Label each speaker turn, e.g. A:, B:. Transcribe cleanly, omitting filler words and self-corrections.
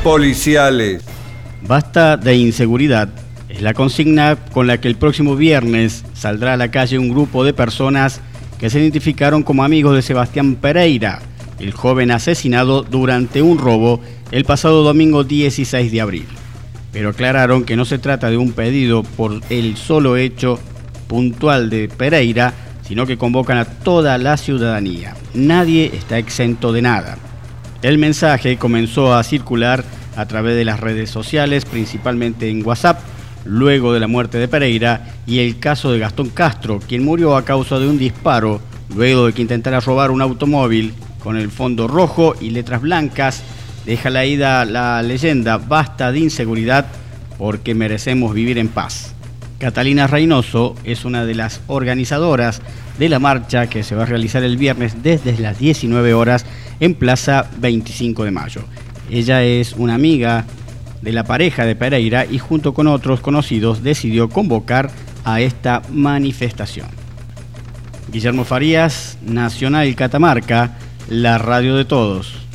A: policiales.
B: Basta de inseguridad. Es la consigna con la que el próximo viernes saldrá a la calle un grupo de personas que se identificaron como amigos de Sebastián Pereira, el joven asesinado durante un robo el pasado domingo 16 de abril. Pero aclararon que no se trata de un pedido por el solo hecho puntual de Pereira, sino que convocan a toda la ciudadanía. Nadie está exento de nada. El mensaje comenzó a circular a través de las redes sociales, principalmente en WhatsApp, luego de la muerte de Pereira y el caso de Gastón Castro, quien murió a causa de un disparo luego de que intentara robar un automóvil con el fondo rojo y letras blancas. Deja la ida la leyenda: basta de inseguridad porque merecemos vivir en paz. Catalina Reynoso es una de las organizadoras de la marcha que se va a realizar el viernes desde las 19 horas en Plaza 25 de Mayo. Ella es una amiga de la pareja de Pereira y junto con otros conocidos decidió convocar a esta manifestación. Guillermo Farías, Nacional Catamarca, la radio de todos.